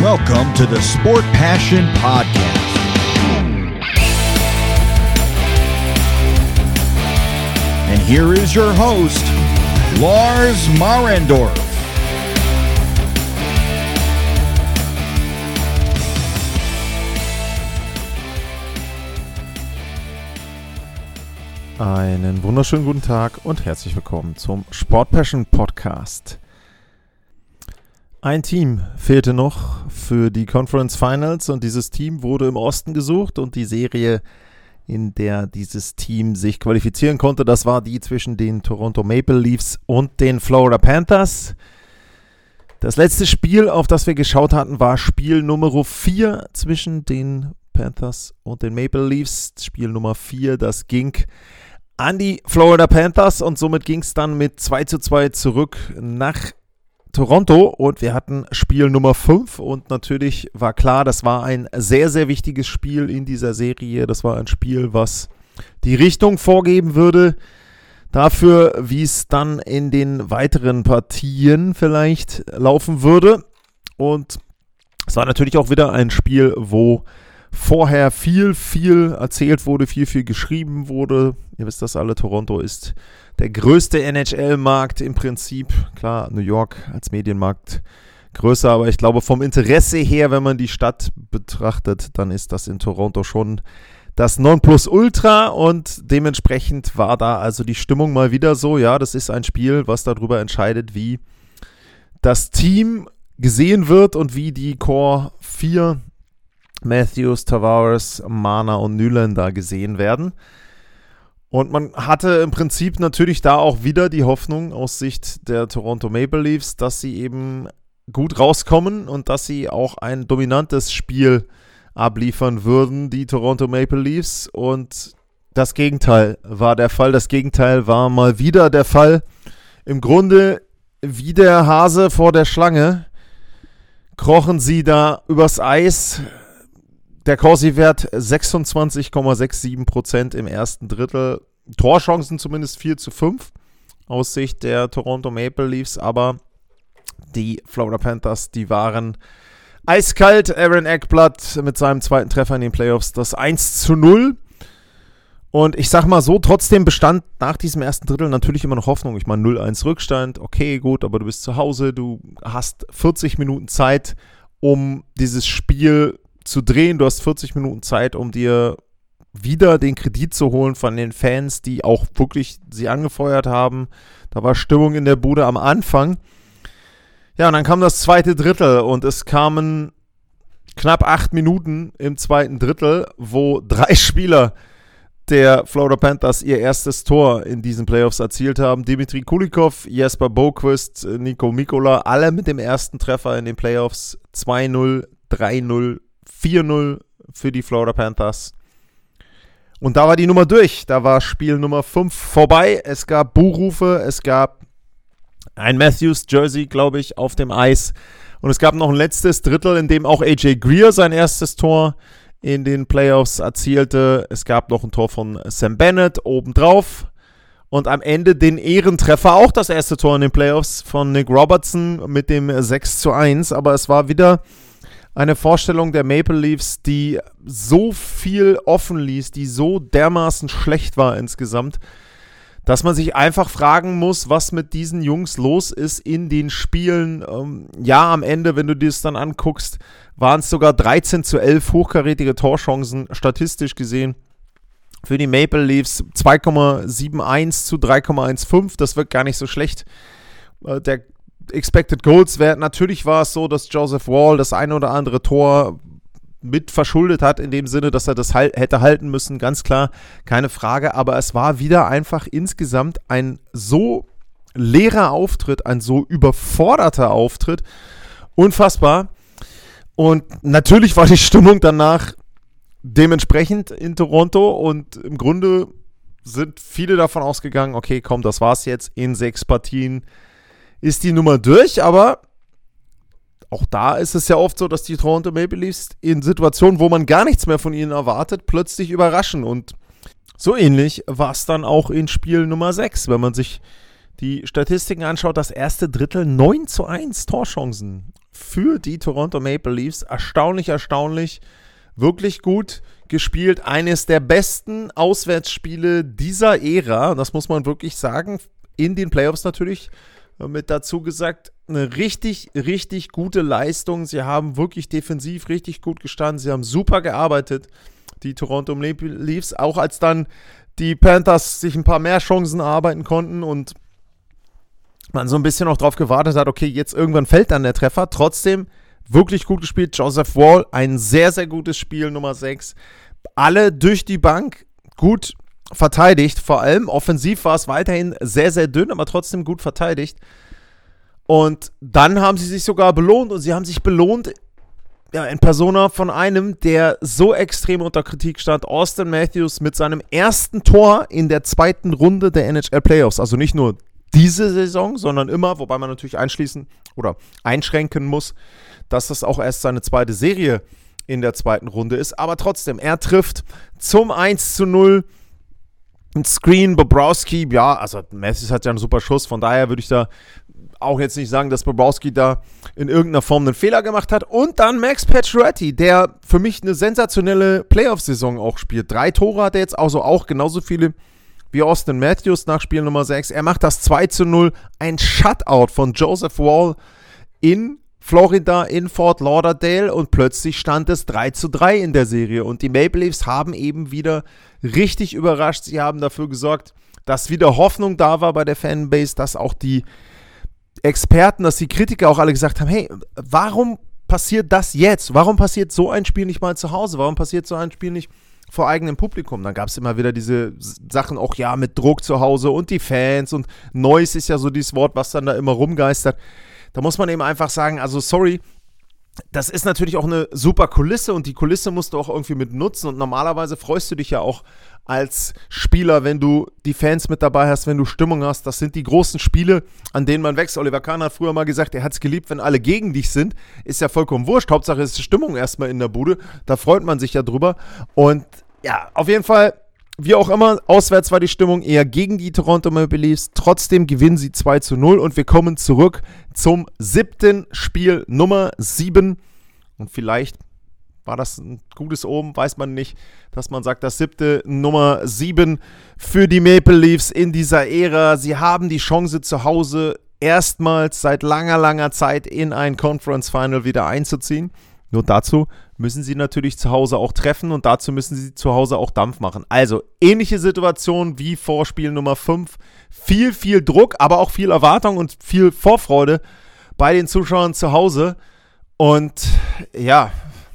Welcome to the Sport Passion Podcast. And here is your host, Lars Marendorf. Einen wunderschönen guten Tag und herzlich willkommen zum Sport Passion Podcast. Ein Team fehlte noch für die Conference Finals und dieses Team wurde im Osten gesucht und die Serie, in der dieses Team sich qualifizieren konnte, das war die zwischen den Toronto Maple Leafs und den Florida Panthers. Das letzte Spiel, auf das wir geschaut hatten, war Spiel Nummer 4 zwischen den Panthers und den Maple Leafs. Spiel Nummer 4, das ging an die Florida Panthers und somit ging es dann mit 2:2 zurück nach Toronto und wir hatten Spiel Nummer 5 und natürlich war klar, das war ein sehr, sehr wichtiges Spiel in dieser Serie. Das war ein Spiel, was die Richtung vorgeben würde dafür, wie es dann in den weiteren Partien vielleicht laufen würde. Und es war natürlich auch wieder ein Spiel, wo vorher viel erzählt wurde, viel geschrieben wurde. Ihr wisst das alle, Toronto ist der größte NHL-Markt im Prinzip. Klar, New York als Medienmarkt größer, aber ich glaube vom Interesse her, wenn man die Stadt betrachtet, dann ist das in Toronto schon das Nonplusultra und dementsprechend war da also die Stimmung mal wieder so. Ja, das ist ein Spiel, was darüber entscheidet, wie das Team gesehen wird und wie die Core 4 Matthews, Tavares, Marner und Nylander gesehen werden. Und man hatte im Prinzip natürlich da auch wieder die Hoffnung aus Sicht der Toronto Maple Leafs, dass sie eben gut rauskommen und dass sie auch ein dominantes Spiel abliefern würden, die Toronto Maple Leafs. Und das Gegenteil war der Fall. Das Gegenteil war mal wieder der Fall. Im Grunde wie der Hase vor der Schlange krochen sie da übers Eis. Der Corsi-Wert 26,67% im ersten Drittel. Torchancen zumindest 4:5 aus Sicht der Toronto Maple Leafs. Aber die Florida Panthers, die waren eiskalt. Aaron Ekblad mit seinem zweiten Treffer in den Playoffs das 1:0. Und ich sag mal so, trotzdem bestand nach diesem ersten Drittel natürlich immer noch Hoffnung. Ich meine, 0:1 Rückstand, okay, gut, aber du bist zu Hause. Du hast 40 Minuten Zeit, um dieses Spiel zu drehen. Du hast 40 Minuten Zeit, um dir wieder den Kredit zu holen von den Fans, die auch wirklich sie angefeuert haben. Da war Stimmung in der Bude am Anfang. Ja, und dann kam das zweite Drittel und es kamen knapp 8 Minuten im zweiten Drittel, wo 3 Spieler der Florida Panthers ihr erstes Tor in diesen Playoffs erzielt haben. Dmitry Kulikov, Jesper Boqvist, Niko Mikkola, alle mit dem ersten Treffer in den Playoffs. 2:0, 3:0, 4:0 für die Florida Panthers. Und da war die Nummer durch. Da war Spiel Nummer 5 vorbei. Es gab Buhrufe, es gab ein Matthews-Jersey, glaube ich, auf dem Eis. Und es gab noch ein letztes Drittel, in dem auch AJ Greer sein erstes Tor in den Playoffs erzielte. Es gab noch ein Tor von Sam Bennett obendrauf. Und am Ende den Ehrentreffer, auch das erste Tor in den Playoffs von Nick Robertson mit dem 6:1. Aber es war wieder eine Vorstellung der Maple Leafs, die so viel offen ließ, die so dermaßen schlecht war insgesamt, dass man sich einfach fragen muss, was mit diesen Jungs los ist in den Spielen. Ja, am Ende, wenn du dir das dann anguckst, waren es sogar 13:11 hochkarätige Torchancen, statistisch gesehen. Für die Maple Leafs 2,71 zu 3,15, das wirkt gar nicht so schlecht. Der Expected Goals Wert, natürlich war es so, dass Joseph Woll das eine oder andere Tor mit verschuldet hat, in dem Sinne, dass er das hätte halten müssen, ganz klar, keine Frage, aber es war wieder einfach insgesamt ein so leerer Auftritt, ein so überforderter Auftritt, unfassbar. Und natürlich war die Stimmung danach dementsprechend in Toronto und im Grunde sind viele davon ausgegangen, okay, komm, das war's jetzt, in 6 Partien ist die Nummer durch, aber auch da ist es ja oft so, dass die Toronto Maple Leafs in Situationen, wo man gar nichts mehr von ihnen erwartet, plötzlich überraschen. Und so ähnlich war es dann auch in Spiel Nummer 6, wenn man sich die Statistiken anschaut. Das erste Drittel 9:1 Torchancen für die Toronto Maple Leafs. Erstaunlich, wirklich gut gespielt. Eines der besten Auswärtsspiele dieser Ära, das muss man wirklich sagen, in den Playoffs natürlich, mit dazu gesagt, eine richtig gute Leistung. Sie haben wirklich defensiv richtig gut gestanden. Sie haben super gearbeitet, die Toronto Maple Leafs. Auch als dann die Panthers sich ein paar mehr Chancen erarbeiten konnten und man so ein bisschen auch drauf gewartet hat, okay, jetzt irgendwann fällt dann der Treffer. Trotzdem wirklich gut gespielt. Joseph Woll, ein sehr gutes Spiel, Nummer 6. Alle durch die Bank gut verteidigt, vor allem offensiv war es weiterhin sehr dünn, aber trotzdem gut verteidigt. Und dann haben sie sich sogar belohnt und sie haben sich belohnt in Persona von einem, der so extrem unter Kritik stand, Auston Matthews mit seinem ersten Tor in der 2. Runde der NHL Playoffs. Also nicht nur diese Saison, sondern immer, wobei man natürlich einschränken muss, dass das auch erst seine 2. Serie in der 2. Runde ist. Aber trotzdem, er trifft zum 1:0. Ein Screen, Bobrovsky, ja, also Matthews hat ja einen super Schuss, von daher würde ich da auch jetzt nicht sagen, dass Bobrovsky da in irgendeiner Form einen Fehler gemacht hat. Und dann Max Pacioretty, der für mich eine sensationelle Playoff-Saison auch spielt. 3 Tore hat er jetzt, also auch genauso viele wie Auston Matthews nach Spiel Nummer 6. Er macht das 2:0, ein Shutout von Joseph Woll in Florida, in Fort Lauderdale, und plötzlich stand es 3:3 in der Serie und die Maple Leafs haben eben wieder richtig überrascht. Sie haben dafür gesorgt, dass wieder Hoffnung da war bei der Fanbase, dass auch die Experten, dass die Kritiker auch alle gesagt haben, hey, warum passiert das jetzt? Warum passiert so ein Spiel nicht mal zu Hause? Warum passiert so ein Spiel nicht vor eigenem Publikum? Dann gab es immer wieder diese Sachen auch, ja, mit Druck zu Hause und die Fans und Noise ist ja so dieses Wort, was dann da immer rumgeistert. Da muss man eben einfach sagen, also sorry, das ist natürlich auch eine super Kulisse und die Kulisse musst du auch irgendwie mit nutzen und normalerweise freust du dich ja auch als Spieler, wenn du die Fans mit dabei hast, wenn du Stimmung hast. Das sind die großen Spiele, an denen man wächst. Oliver Kahn hat früher mal gesagt, er hat es geliebt, wenn alle gegen dich sind. Ist ja vollkommen wurscht. Hauptsache ist die Stimmung erstmal in der Bude. Da freut man sich ja drüber. Und ja, auf jeden Fall, wie auch immer, auswärts war die Stimmung eher gegen die Toronto Maple Leafs. Trotzdem gewinnen sie 2:0 und wir kommen zurück zum 7. Spiel Nummer 7. Und vielleicht war das ein gutes Omen, weiß man nicht, dass man sagt, das 7. Nummer 7 für die Maple Leafs in dieser Ära. Sie haben die Chance zu Hause erstmals seit langer Zeit in ein Conference Final wieder einzuziehen. Nur dazu müssen sie natürlich zu Hause auch treffen und dazu müssen sie zu Hause auch Dampf machen. Also ähnliche Situation wie vor Spiel Nummer 5. Viel Druck, aber auch viel Erwartung und viel Vorfreude bei den Zuschauern zu Hause. Und ja,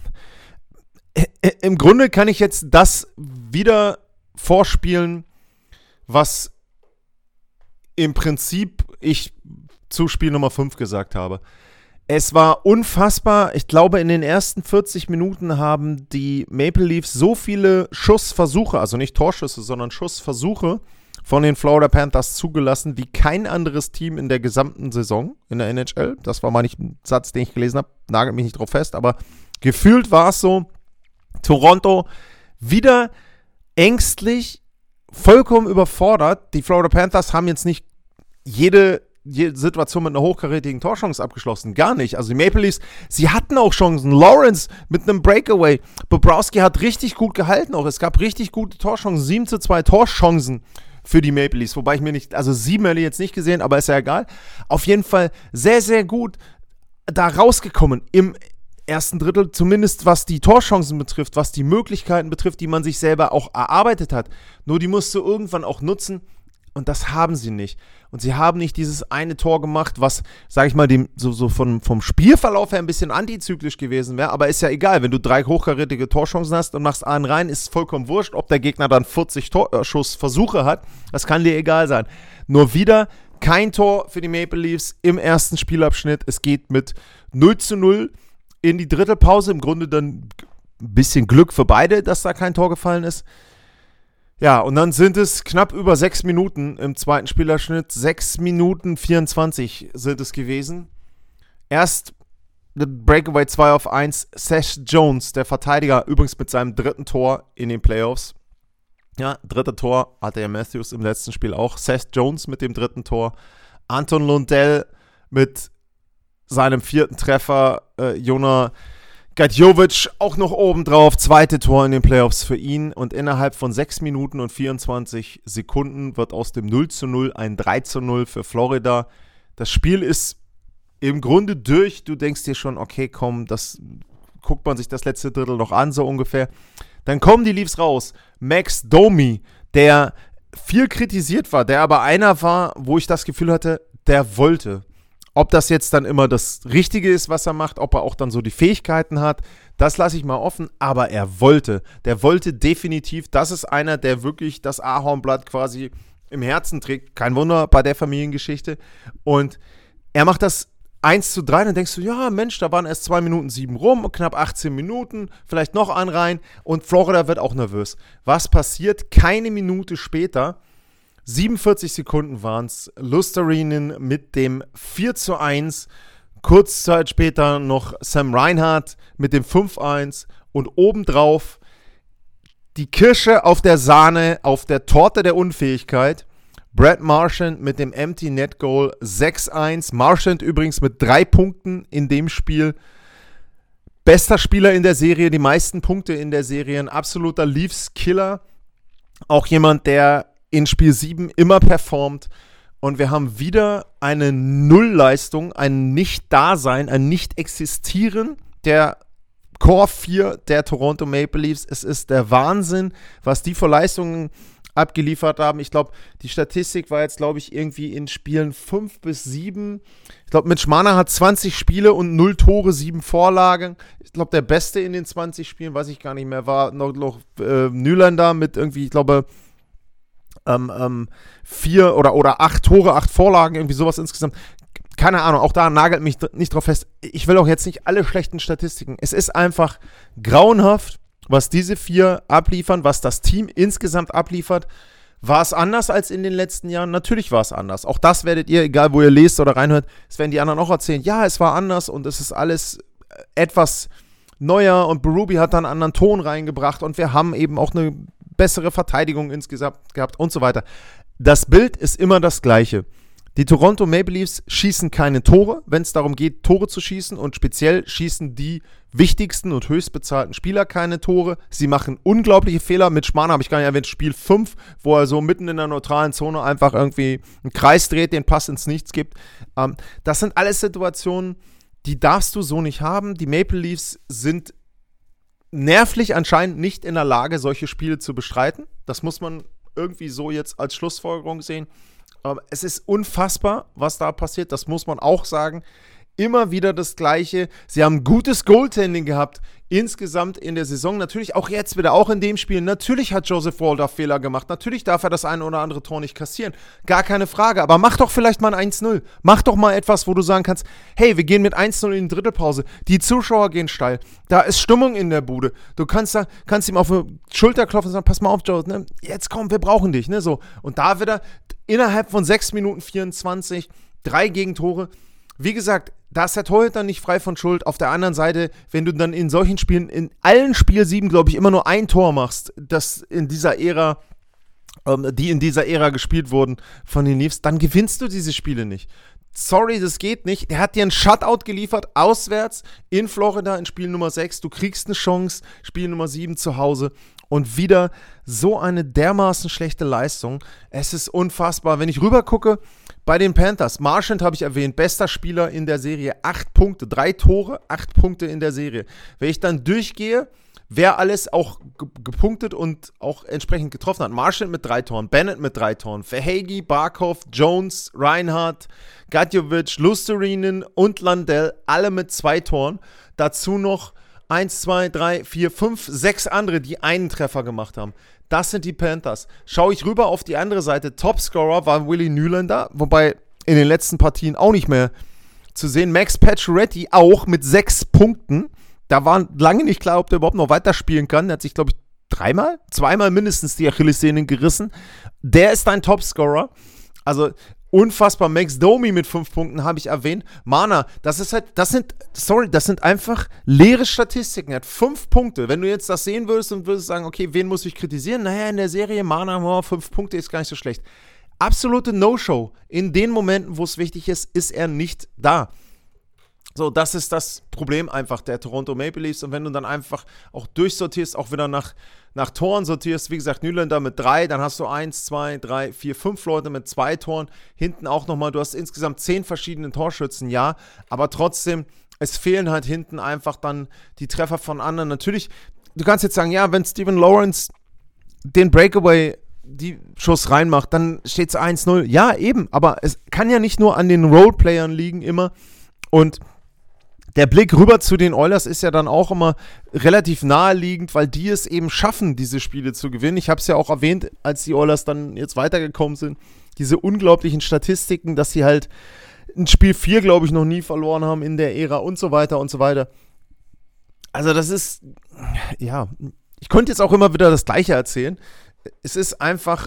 im Grunde kann ich jetzt das wieder vorspielen, was im Prinzip ich zu Spiel Nummer 5 gesagt habe. Es war unfassbar. Ich glaube, in den ersten 40 Minuten haben die Maple Leafs so viele Schussversuche, also nicht Torschüsse, sondern Schussversuche von den Florida Panthers zugelassen, wie kein anderes Team in der gesamten Saison in der NHL. Das war mal nicht ein Satz, den ich gelesen habe, nagelt mich nicht drauf fest, aber gefühlt war es so. Toronto wieder ängstlich, vollkommen überfordert. Die Florida Panthers haben jetzt nicht jede Situation mit einer hochkarätigen Torchance abgeschlossen. Gar nicht. Also die Maple Leafs, sie hatten auch Chancen. Lawrence mit einem Breakaway. Bobrovsky hat richtig gut gehalten auch. Es gab richtig gute Torchancen. 7:2 Torchancen für die Maple Leafs. Wobei ich mir nicht, also 7 hätte ich jetzt nicht gesehen, aber ist ja egal. Auf jeden Fall sehr gut da rausgekommen im ersten Drittel, zumindest was die Torchancen betrifft, was die Möglichkeiten betrifft, die man sich selber auch erarbeitet hat. Nur die musst du irgendwann auch nutzen und das haben sie nicht. Und sie haben nicht dieses eine Tor gemacht, was, sag ich mal, dem so vom Spielverlauf her ein bisschen antizyklisch gewesen wäre, aber ist ja egal, wenn du 3 hochkarätige Torchancen hast und machst einen rein, ist vollkommen wurscht, ob der Gegner dann 40 Schussversuche hat, das kann dir egal sein. Nur wieder kein Tor für die Maple Leafs im ersten Spielabschnitt, es geht mit 0:0 in die Drittelpause, im Grunde dann ein bisschen Glück für beide, dass da kein Tor gefallen ist. Ja, und dann sind es knapp über 6 Minuten im zweiten Spielabschnitt. 6 Minuten 24 sind es gewesen. Erst Breakaway 2-1. Seth Jones, der Verteidiger, übrigens mit seinem 3. Tor in den Playoffs. Ja, 3. Tor hatte ja Matthews im letzten Spiel auch. Seth Jones mit dem 3. Tor. Anton Lundell mit seinem 4. Treffer. Jona Gadjovic auch noch oben drauf. 2. Tor in den Playoffs für ihn. Und innerhalb von 6 Minuten und 24 Sekunden wird aus dem 0:0 ein 3:0 für Florida. Das Spiel ist im Grunde durch. Du denkst dir schon, okay, komm, das guckt man sich das letzte Drittel noch an, so ungefähr. Dann kommen die Leafs raus. Max Domi, der viel kritisiert war, der aber einer war, wo ich das Gefühl hatte, der wollte. Ob das jetzt dann immer das Richtige ist, was er macht, ob er auch dann so die Fähigkeiten hat, das lasse ich mal offen, aber er wollte. Der wollte definitiv, das ist einer, der wirklich das Ahornblatt quasi im Herzen trägt. Kein Wunder bei der Familiengeschichte. Und er macht das 1:3, dann denkst du, ja Mensch, da waren erst 2 Minuten 7 rum, knapp 18 Minuten, vielleicht noch ein rein und Florida wird auch nervös. Was passiert? Keine Minute später, 47 Sekunden waren es, Luostarinen mit dem 4:1, kurz Zeit später noch Sam Reinhart mit dem 5:1 und obendrauf die Kirsche auf der Sahne, auf der Torte der Unfähigkeit, Brad Marchand mit dem Empty Net Goal 6:1. Marchand übrigens mit 3 Punkten in dem Spiel. Bester Spieler in der Serie, die meisten Punkte in der Serie. Ein absoluter Leafs-Killer. Auch jemand, der in Spiel 7 immer performt. Und wir haben wieder eine Nullleistung, ein Nicht-Dasein, ein Nicht-Existieren der Core 4 der Toronto Maple Leafs. Es ist der Wahnsinn, was die für Leistungen abgeliefert haben. Ich glaube, die Statistik war jetzt, glaube ich, irgendwie in Spielen 5 bis 7. Ich glaube, Mitch Marner hat 20 Spiele und 0 Tore, 7 Vorlagen. Ich glaube, der Beste in den 20 Spielen, weiß ich gar nicht mehr, war noch Nylander mit irgendwie, ich glaube, 4 oder 8 Tore, 8 Vorlagen, irgendwie sowas insgesamt. Keine Ahnung, auch da nagelt mich nicht drauf fest. Ich will auch jetzt nicht alle schlechten Statistiken. Es ist einfach grauenhaft, was diese 4 abliefern, was das Team insgesamt abliefert. War es anders als in den letzten Jahren? Natürlich war es anders. Auch das werdet ihr, egal wo ihr lest oder reinhört, das werden die anderen auch erzählen. Ja, es war anders und es ist alles etwas neuer und Berube hat dann einen anderen Ton reingebracht und wir haben eben auch eine bessere Verteidigung insgesamt gehabt und so weiter. Das Bild ist immer das gleiche. Die Toronto Maple Leafs schießen keine Tore, wenn es darum geht, Tore zu schießen, und speziell schießen die wichtigsten und höchstbezahlten Spieler keine Tore. Sie machen unglaubliche Fehler. Mit Schmarrn habe ich gar nicht erwähnt, Spiel 5, wo er so mitten in der neutralen Zone einfach irgendwie einen Kreis dreht, den Pass ins Nichts gibt. Das sind alles Situationen, die darfst du so nicht haben. Die Maple Leafs sind nervlich anscheinend nicht in der Lage, solche Spiele zu bestreiten. Das muss man irgendwie so jetzt als Schlussfolgerung sehen. Aber es ist unfassbar, was da passiert. Das muss man auch sagen. Immer wieder das Gleiche. Sie haben gutes Goaltending gehabt insgesamt in der Saison. Natürlich auch jetzt wieder, auch in dem Spiel. Natürlich hat Joseph Woll Fehler gemacht. Natürlich darf er das eine oder andere Tor nicht kassieren. Gar keine Frage. Aber mach doch vielleicht mal ein 1:0. Mach doch mal etwas, wo du sagen kannst, hey, wir gehen mit 1:0 in die Drittelpause. Die Zuschauer gehen steil. Da ist Stimmung in der Bude. Du kannst ihm auf die Schulter klopfen und sagen, pass mal auf, Joe, ne? Jetzt komm, wir brauchen dich. Ne? So. Und da wieder innerhalb von 6 Minuten 24 3 Gegentore. Wie gesagt, da ist der Torhüter nicht frei von Schuld. Auf der anderen Seite, wenn du dann in solchen Spielen, in allen Spiel 7, glaube ich, immer nur ein Tor machst, das in dieser Ära, die in dieser Ära gespielt wurden von den Leafs, dann gewinnst du diese Spiele nicht. Sorry, das geht nicht. Der hat dir einen Shutout geliefert, auswärts in Florida in Spiel Nummer 6. Du kriegst eine Chance, Spiel Nummer 7 zu Hause. Und wieder so eine dermaßen schlechte Leistung. Es ist unfassbar. Wenn ich rüber gucke, bei den Panthers, Marchand habe ich erwähnt, bester Spieler in der Serie, 8 Punkte, 3 Tore, 8 Punkte in der Serie. Wenn ich dann durchgehe, wer alles auch gepunktet und auch entsprechend getroffen hat. Marchand mit 3 Toren, Bennett mit 3 Toren, Verhaeghe, Barkov, Jones, Reinhart, Gadjovic, Luostarinen und Lundell, alle mit 2 Toren. Dazu noch 1, 2, 3, 4, 5, 6 andere, die einen Treffer gemacht haben. Das sind die Panthers. Schaue ich rüber auf die andere Seite, Topscorer war Willie Nylander, wobei in den letzten Partien auch nicht mehr zu sehen. Max Pacioretty auch mit 6 Punkten. Da war lange nicht klar, ob der überhaupt noch weiterspielen kann. Der hat sich, glaube ich, zweimal mindestens die Achillessehnen gerissen. Der ist ein Topscorer. Also unfassbar. Max Domi mit 5 Punkten habe ich erwähnt. Marner, das sind einfach leere Statistiken. Er hat 5 Punkte. Wenn du jetzt das sehen würdest und würdest sagen, okay, wen muss ich kritisieren? Naja, in der Serie Marner, 5 Punkte ist gar nicht so schlecht. Absolute No-Show. In den Momenten, wo es wichtig ist, ist er nicht da. So, das ist das Problem einfach der Toronto Maple Leafs. Und wenn du dann einfach auch durchsortierst, auch wieder nach Toren sortierst, wie gesagt, Nylander mit 3, dann hast du 1, 2, 3, 4, 5 Leute mit 2 Toren. Hinten auch nochmal, du hast insgesamt 10 verschiedene Torschützen, ja. Aber trotzdem, es fehlen halt hinten einfach dann die Treffer von anderen. Natürlich, du kannst jetzt sagen, ja, wenn Steven Lawrence den Breakaway die Schuss reinmacht, dann steht es 1-0. Ja, eben, aber es kann ja nicht nur an den Roleplayern liegen immer. Und der Blick rüber zu den Oilers ist ja dann auch immer relativ naheliegend, weil die es eben schaffen, diese Spiele zu gewinnen. Ich habe es ja auch erwähnt, als die Oilers dann jetzt weitergekommen sind, diese unglaublichen Statistiken, dass sie halt in Spiel 4, glaube ich, noch nie verloren haben in der Ära und so weiter und so weiter. Also das ist, ja, ich könnte jetzt auch immer wieder das Gleiche erzählen. Es ist einfach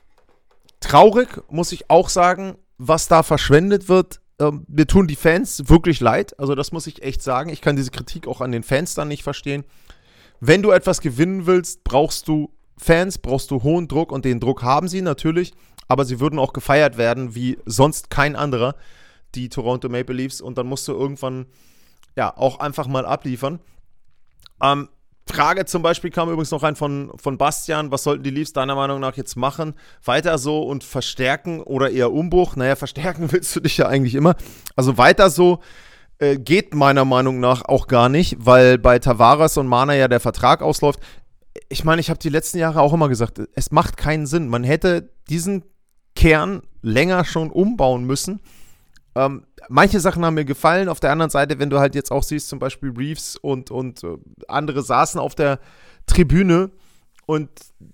traurig, muss ich auch sagen, was da verschwendet wird. Mir tun die Fans wirklich leid, also das muss ich echt sagen. Ich kann diese Kritik auch an den Fans dann nicht verstehen. Wenn du etwas gewinnen willst, brauchst du Fans, brauchst du hohen Druck und den Druck haben sie natürlich, aber sie würden auch gefeiert werden wie sonst kein anderer, die Toronto Maple Leafs, und dann musst du irgendwann ja auch einfach mal abliefern. Frage zum Beispiel kam übrigens noch rein von Bastian, was sollten die Leafs deiner Meinung nach jetzt machen? Weiter so und verstärken oder eher Umbruch? Naja, verstärken willst du dich ja eigentlich immer. Also weiter so geht meiner Meinung nach auch gar nicht, weil bei Tavares und Marner ja der Vertrag ausläuft. Ich meine, ich habe die letzten Jahre auch immer gesagt, es macht keinen Sinn. Man hätte diesen Kern länger schon umbauen müssen. Manche Sachen haben mir gefallen. Auf der anderen Seite, wenn du halt jetzt auch siehst, zum Beispiel Reeves und andere saßen auf der Tribüne und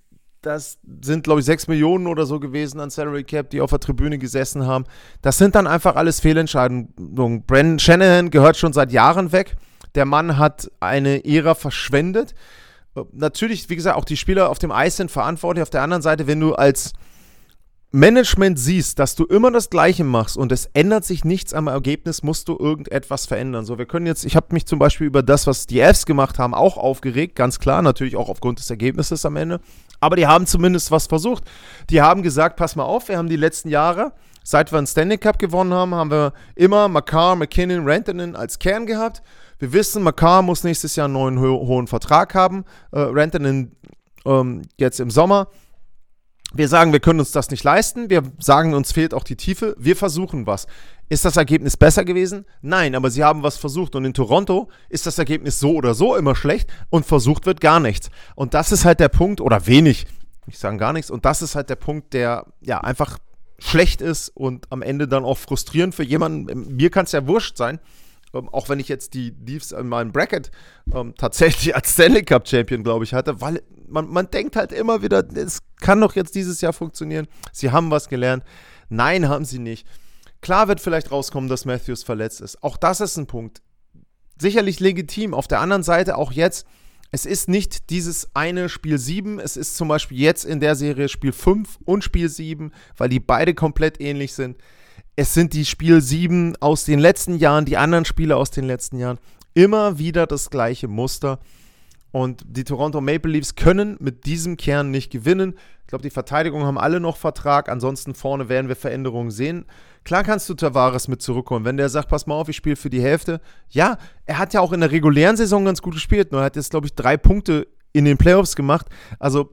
das sind, glaube ich, 6 Millionen oder so gewesen an Salary Cap, die auf der Tribüne gesessen haben. Das sind dann einfach alles Fehlentscheidungen. Brendan Shanahan gehört schon seit Jahren weg. Der Mann hat eine Ära verschwendet. Natürlich, wie gesagt, auch die Spieler auf dem Eis sind verantwortlich. Auf der anderen Seite, wenn du als Management siehst, dass du immer das Gleiche machst und es ändert sich nichts am Ergebnis, musst du irgendetwas verändern. So, wir können jetzt, ich habe mich zum Beispiel über das, was die Avs gemacht haben, auch aufgeregt, ganz klar, natürlich auch aufgrund des Ergebnisses am Ende, aber die haben zumindest was versucht. Die haben gesagt, pass mal auf, wir haben die letzten Jahre, seit wir einen Stanley Cup gewonnen haben, haben wir immer Makar, McKinnon, Rantanen als Kern gehabt. Wir wissen, Makar muss nächstes Jahr einen neuen hohen Vertrag haben, Rantanen jetzt im Sommer. Wir sagen, wir können uns das nicht leisten. Wir sagen, uns fehlt auch die Tiefe. Wir versuchen was. Ist das Ergebnis besser gewesen? Nein, aber sie haben was versucht. Und in Toronto ist das Ergebnis so oder so immer schlecht und versucht wird gar nichts. Und das ist halt der Punkt, oder wenig, ich sage gar nichts. Und das ist halt der Punkt, der ja einfach schlecht ist und am Ende dann auch frustrierend für jemanden. Mir kann es ja wurscht sein, auch wenn ich jetzt die Leafs in meinem Bracket tatsächlich als Stanley Cup Champion, glaube ich, hatte, weil man denkt halt immer wieder, es kann doch jetzt dieses Jahr funktionieren. Sie haben was gelernt. Nein, haben sie nicht. Klar wird vielleicht rauskommen, dass Matthews verletzt ist. Auch das ist ein Punkt. Sicherlich legitim. Auf der anderen Seite auch jetzt, es ist nicht dieses eine Spiel 7, es ist zum Beispiel jetzt in der Serie Spiel 5 und Spiel 7, weil die beide komplett ähnlich sind. Es sind die Spiel 7 aus den letzten Jahren, die anderen Spiele aus den letzten Jahren. Immer wieder das gleiche Muster. Und die Toronto Maple Leafs können mit diesem Kern nicht gewinnen. Ich glaube, die Verteidigung haben alle noch Vertrag. Ansonsten vorne werden wir Veränderungen sehen. Klar kannst du Tavares mit zurückholen. Wenn der sagt, pass mal auf, ich spiele für die Hälfte. Ja, er hat ja auch in der regulären Saison ganz gut gespielt. Nur er hat jetzt, glaube ich, 3 Punkte in den Playoffs gemacht. Also,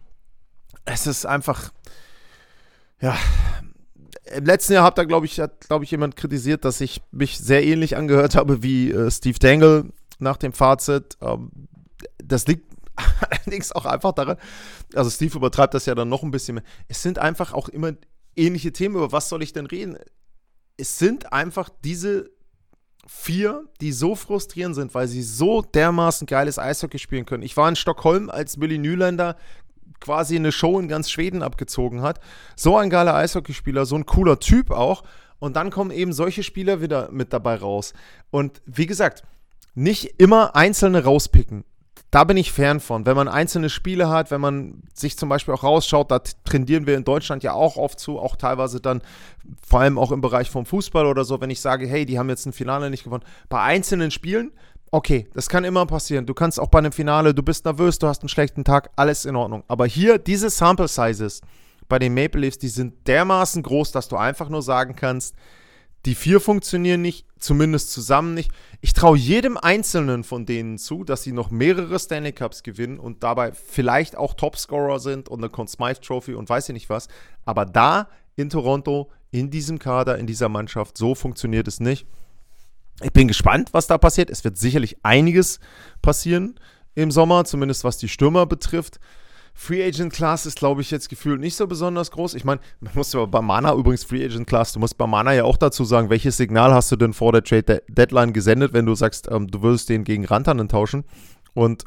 es ist einfach, ja. Im letzten Jahr hat jemand kritisiert, dass ich mich sehr ähnlich angehört habe wie Steve Dangle nach dem Fazit. Das liegt allerdings auch einfach daran, also Steve übertreibt das ja dann noch ein bisschen mehr. Es sind einfach auch immer ähnliche Themen, über was soll ich denn reden? Es sind einfach diese 4, die so frustrierend sind, weil sie so dermaßen geiles Eishockey spielen können. Ich war in Stockholm, als Willi Nylander quasi eine Show in ganz Schweden abgezogen hat. So ein geiler Eishockeyspieler, so ein cooler Typ auch. Und dann kommen eben solche Spieler wieder mit dabei raus. Und wie gesagt, nicht immer Einzelne rauspicken. Da bin ich Fan von. Wenn man einzelne Spiele hat, wenn man sich zum Beispiel auch rausschaut, da tendieren wir in Deutschland ja auch oft zu, auch teilweise dann, vor allem auch im Bereich vom Fußball oder so, wenn ich sage, hey, die haben jetzt ein Finale nicht gewonnen. Bei einzelnen Spielen, okay, das kann immer passieren. Du kannst auch bei einem Finale, du bist nervös, du hast einen schlechten Tag, alles in Ordnung. Aber hier, diese Sample Sizes bei den Maple Leafs, die sind dermaßen groß, dass du einfach nur sagen kannst, Die 4 funktionieren nicht, zumindest zusammen nicht. Ich traue jedem Einzelnen von denen zu, dass sie noch mehrere Stanley Cups gewinnen und dabei vielleicht auch Topscorer sind und eine Conn Smythe Trophy und weiß ich nicht was. Aber da in Toronto, in diesem Kader, in dieser Mannschaft, so funktioniert es nicht. Ich bin gespannt, was da passiert. Es wird sicherlich einiges passieren im Sommer, zumindest was die Stürmer betrifft. Free Agent Class ist, glaube ich, jetzt gefühlt nicht so besonders groß. Ich meine, man muss ja bei Mana übrigens Free Agent Class, du musst bei Mana ja auch dazu sagen, welches Signal hast du denn vor der Trade Deadline gesendet, wenn du sagst, du würdest den gegen Rantanen tauschen und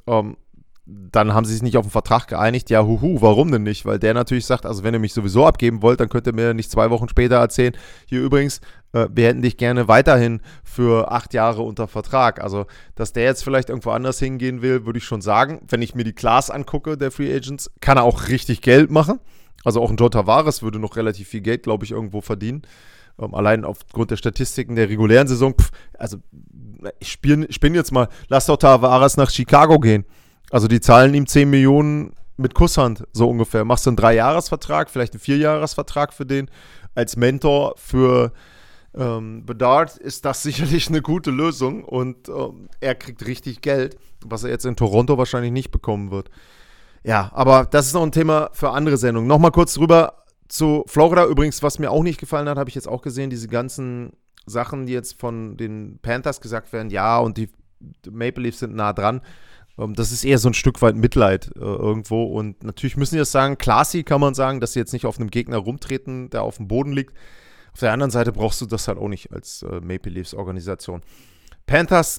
dann haben sie sich nicht auf den Vertrag geeinigt. Ja, warum denn nicht? Weil der natürlich sagt, also wenn ihr mich sowieso abgeben wollt, dann könnt ihr mir nicht 2 Wochen später erzählen, hier übrigens, wir hätten dich gerne weiterhin für 8 Jahre unter Vertrag. Also, dass der jetzt vielleicht irgendwo anders hingehen will, würde ich schon sagen. Wenn ich mir die Class angucke, der Free Agents, kann er auch richtig Geld machen. Also auch ein Joe Tavares würde noch relativ viel Geld, glaube ich, irgendwo verdienen. Allein aufgrund der Statistiken der regulären Saison. Ich spinne jetzt mal, lass doch Tavares nach Chicago gehen. Also die zahlen ihm 10 Millionen mit Kusshand, so ungefähr. Machst du einen 3-Jahres-Vertrag, vielleicht einen 4-Jahres-Vertrag für den. Als Mentor für Bedard ist das sicherlich eine gute Lösung und er kriegt richtig Geld, was er jetzt in Toronto wahrscheinlich nicht bekommen wird. Ja, aber das ist noch ein Thema für andere Sendungen. Nochmal kurz drüber zu Florida. Übrigens, was mir auch nicht gefallen hat, habe ich jetzt auch gesehen, diese ganzen Sachen, die jetzt von den Panthers gesagt werden, ja, und die Maple Leafs sind nah dran. Das ist eher so ein Stück weit Mitleid irgendwo. Und natürlich müssen die das sagen. Classy kann man sagen, dass sie jetzt nicht auf einem Gegner rumtreten, der auf dem Boden liegt. Auf der anderen Seite brauchst du das halt auch nicht als Maple Leafs Organisation. Panthers,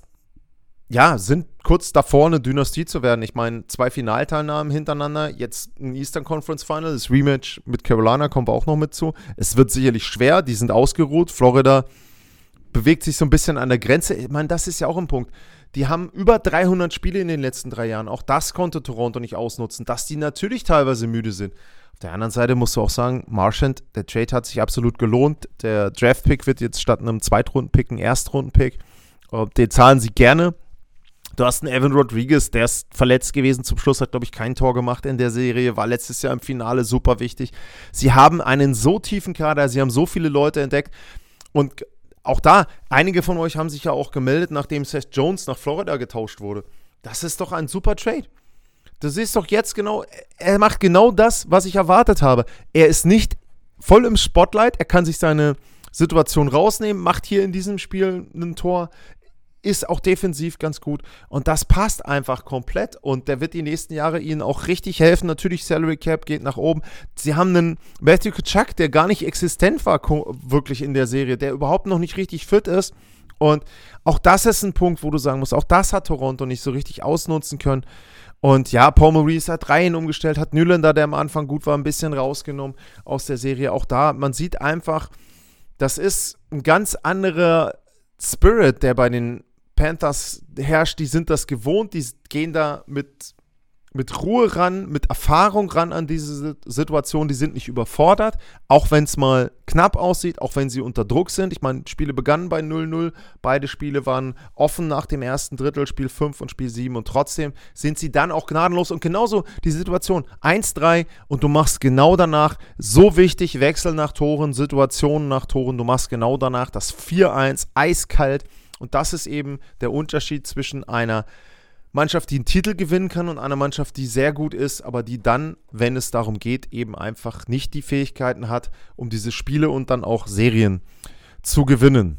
ja, sind kurz davor, eine Dynastie zu werden. Ich meine, 2 Finalteilnahmen hintereinander, jetzt ein Eastern Conference Final, das Rematch mit Carolina kommen wir auch noch mit zu. Es wird sicherlich schwer, die sind ausgeruht. Florida bewegt sich so ein bisschen an der Grenze. Ich meine, das ist ja auch ein Punkt. Die haben über 300 Spiele in den letzten 3 Jahren. Auch das konnte Toronto nicht ausnutzen, dass die natürlich teilweise müde sind. Auf der anderen Seite musst du auch sagen, Marchand, der Trade hat sich absolut gelohnt. Der Draft-Pick wird jetzt statt einem Zweitrunden-Pick ein Erstrunden-Pick. Den zahlen sie gerne. Du hast einen Evan Rodriguez, der ist verletzt gewesen. Zum Schluss hat, glaube ich, kein Tor gemacht in der Serie. War letztes Jahr im Finale super wichtig. Sie haben einen so tiefen Kader, sie haben so viele Leute entdeckt. Und auch da, einige von euch haben sich ja auch gemeldet, nachdem Seth Jones nach Florida getauscht wurde. Das ist doch ein super Trade. Du siehst doch jetzt genau, er macht genau das, was ich erwartet habe. Er ist nicht voll im Spotlight, er kann sich seine Situation rausnehmen, macht hier in diesem Spiel ein Tor, ist auch defensiv ganz gut und das passt einfach komplett und der wird die nächsten Jahre ihnen auch richtig helfen. Natürlich, Salary Cap geht nach oben. Sie haben einen Matthew Tkachuk, der gar nicht existent war wirklich in der Serie, der überhaupt noch nicht richtig fit ist und auch das ist ein Punkt, wo du sagen musst, auch das hat Toronto nicht so richtig ausnutzen können. Und ja, Paul Maurice hat Reihen umgestellt, hat Nylander, der am Anfang gut war, ein bisschen rausgenommen aus der Serie. Auch da, man sieht einfach, das ist ein ganz anderer Spirit, der bei den Panthers herrscht. Die sind das gewohnt, die gehen da mit Ruhe ran, mit Erfahrung ran an diese Situation. Die sind nicht überfordert, auch wenn es mal knapp aussieht, auch wenn sie unter Druck sind. Ich meine, Spiele begannen bei 0-0. Beide Spiele waren offen nach dem ersten Drittel, Spiel 5 und Spiel 7. Und trotzdem sind sie dann auch gnadenlos. Und genauso die Situation 1-3 und du machst genau danach, so wichtig, Wechsel nach Toren, Situationen nach Toren. Du machst genau danach das 4-1, eiskalt. Und das ist eben der Unterschied zwischen einer Mannschaft, die einen Titel gewinnen kann und eine Mannschaft, die sehr gut ist, aber die dann, wenn es darum geht, eben einfach nicht die Fähigkeiten hat, um diese Spiele und dann auch Serien zu gewinnen.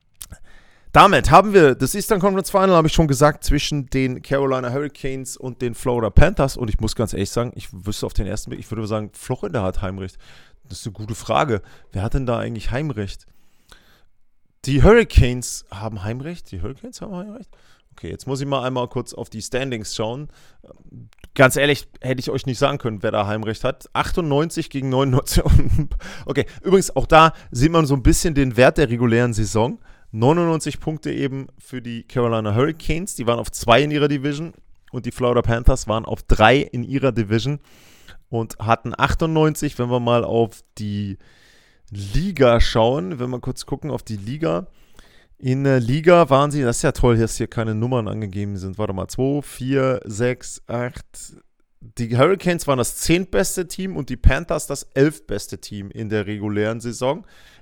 Damit haben wir das Eastern Conference Final, habe ich schon gesagt, zwischen den Carolina Hurricanes und den Florida Panthers. Und ich muss ganz ehrlich sagen, ich wüsste auf den ersten Blick, ich würde sagen, Florida hat Heimrecht. Das ist eine gute Frage. Wer hat denn da eigentlich Heimrecht? Die Hurricanes haben Heimrecht? Die Hurricanes haben Heimrecht? Okay, jetzt muss ich mal einmal kurz auf die Standings schauen. Ganz ehrlich, hätte ich euch nicht sagen können, wer da Heimrecht hat. 98 gegen 99. Okay, übrigens auch da sieht man so ein bisschen den Wert der regulären Saison. 99 Punkte eben für die Carolina Hurricanes. Die waren auf 2 in ihrer Division und die Florida Panthers waren auf 3 in ihrer Division und hatten 98, wenn wir mal auf die Liga schauen, wenn wir kurz gucken auf die Liga. In der Liga waren sie, das ist ja toll, dass hier keine Nummern angegeben sind. Warte mal, 2, 4, 6, 8. Die Hurricanes waren das 10. beste Team und die Panthers das 11. beste Team in der regulären Saison.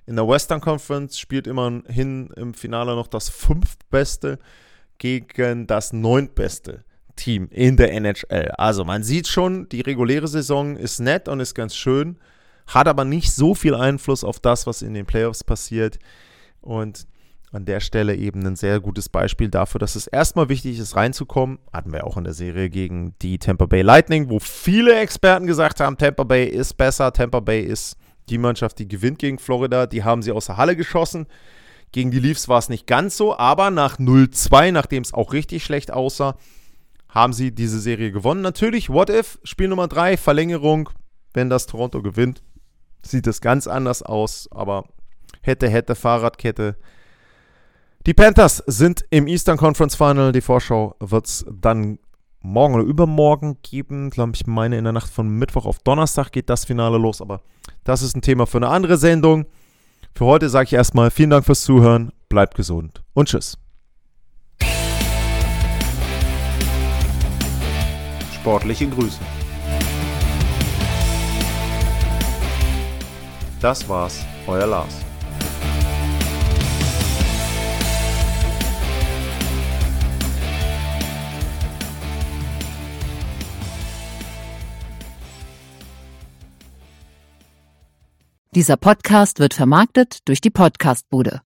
In der Western Conference spielt immerhin im Finale noch das 5. Beste gegen das 9. Beste Team in der NHL. Also man sieht schon, die reguläre Saison ist nett und ist ganz schön, hat aber nicht so viel Einfluss auf das, was in den Playoffs passiert. Und an der Stelle eben ein sehr gutes Beispiel dafür, dass es erstmal wichtig ist, reinzukommen. Hatten wir auch in der Serie gegen die Tampa Bay Lightning, wo viele Experten gesagt haben, Tampa Bay ist besser, Tampa Bay ist die Mannschaft, die gewinnt gegen Florida. Die haben sie aus der Halle geschossen. Gegen die Leafs war es nicht ganz so, aber nach 0-2, nachdem es auch richtig schlecht aussah, haben sie diese Serie gewonnen. Natürlich, what if, Spiel Nummer 3, Verlängerung, wenn das Toronto gewinnt, sieht es ganz anders aus, aber hätte, Fahrradkette. Die Panthers sind im Eastern Conference Final. Die Vorschau wird es dann morgen oder übermorgen geben. Ich meine, in der Nacht von Mittwoch auf Donnerstag geht das Finale los. Aber das ist ein Thema für eine andere Sendung. Für heute sage ich erstmal vielen Dank fürs Zuhören. Bleibt gesund und tschüss. Sportliche Grüße. Das war's, euer Lars. Dieser Podcast wird vermarktet durch die Podcastbude.